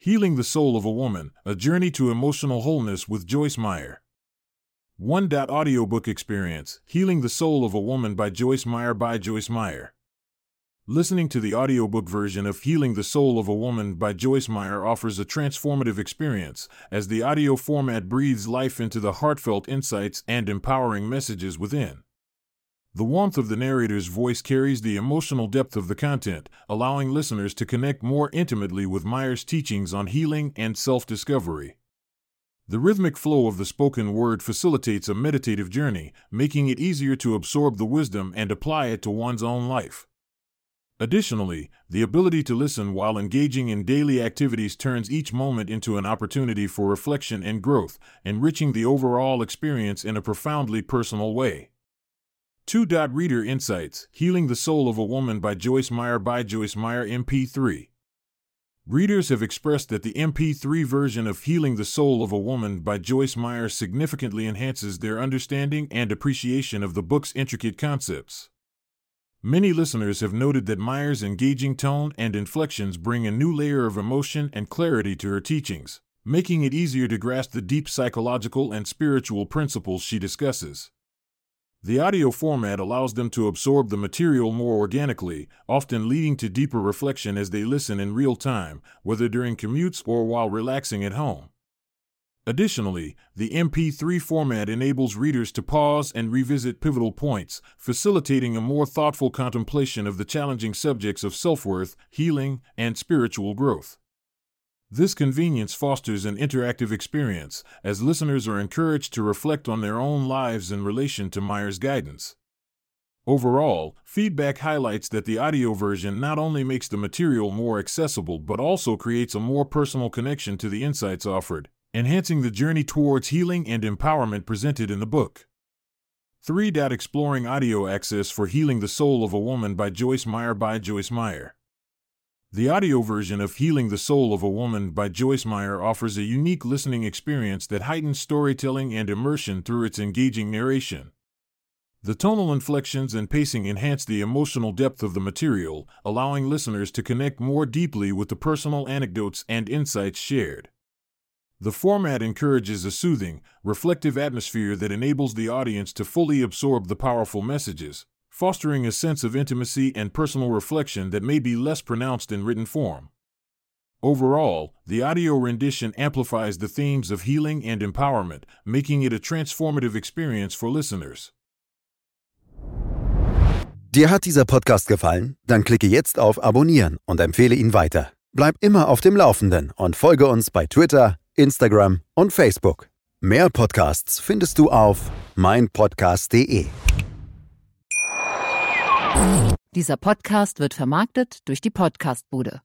Healing the Soul of a Woman, A Journey to Emotional Wholeness with Joyce Meyer. 1. Audiobook experience, Healing the Soul of a Woman by Joyce Meyer by Joyce Meyer. Listening to the audiobook version of Healing the Soul of a Woman by Joyce Meyer offers a transformative experience, as the audio format breathes life into the heartfelt insights and empowering messages within. The warmth of the narrator's voice carries the emotional depth of the content, allowing listeners to connect more intimately with Meyer's teachings on healing and self-discovery. The rhythmic flow of the spoken word facilitates a meditative journey, making it easier to absorb the wisdom and apply it to one's own life. Additionally, the ability to listen while engaging in daily activities turns each moment into an opportunity for reflection and growth, enriching the overall experience in a profoundly personal way. 2. Reader Insights, Healing the Soul of a Woman by Joyce Meyer MP3. Readers have expressed that the MP3 version of Healing the Soul of a Woman by Joyce Meyer significantly enhances their understanding and appreciation of the book's intricate concepts. Many listeners have noted that Meyer's engaging tone and inflections bring a new layer of emotion and clarity to her teachings, making it easier to grasp the deep psychological and spiritual principles she discusses. The audio format allows them to absorb the material more organically, often leading to deeper reflection as they listen in real time, whether during commutes or while relaxing at home. Additionally, the MP3 format enables readers to pause and revisit pivotal points, facilitating a more thoughtful contemplation of the challenging subjects of self-worth, healing, and spiritual growth. This convenience fosters an interactive experience, as listeners are encouraged to reflect on their own lives in relation to Meyer's guidance. Overall, feedback highlights that the audio version not only makes the material more accessible but also creates a more personal connection to the insights offered, enhancing the journey towards healing and empowerment presented in the book. 3. Exploring audio access for Healing the Soul of a Woman by Joyce Meyer by Joyce Meyer. The audio version of Healing the Soul of a Woman by Joyce Meyer offers a unique listening experience that heightens storytelling and immersion through its engaging narration. The tonal inflections and pacing enhance the emotional depth of the material, allowing listeners to connect more deeply with the personal anecdotes and insights shared. The format encourages a soothing, reflective atmosphere that enables the audience to fully absorb the powerful messages, fostering a sense of intimacy and personal reflection that may be less pronounced in written form. Overall, the audio rendition amplifies the themes of healing and empowerment, making it a transformative experience for listeners. Dir hat dieser Podcast gefallen? Dann klicke jetzt auf Abonnieren und empfehle ihn weiter. Bleib immer auf dem Laufenden und folge uns bei Twitter, Instagram und Facebook. Mehr Podcasts findest du auf meinpodcast.de. Dieser Podcast wird vermarktet durch die Podcast-Bude.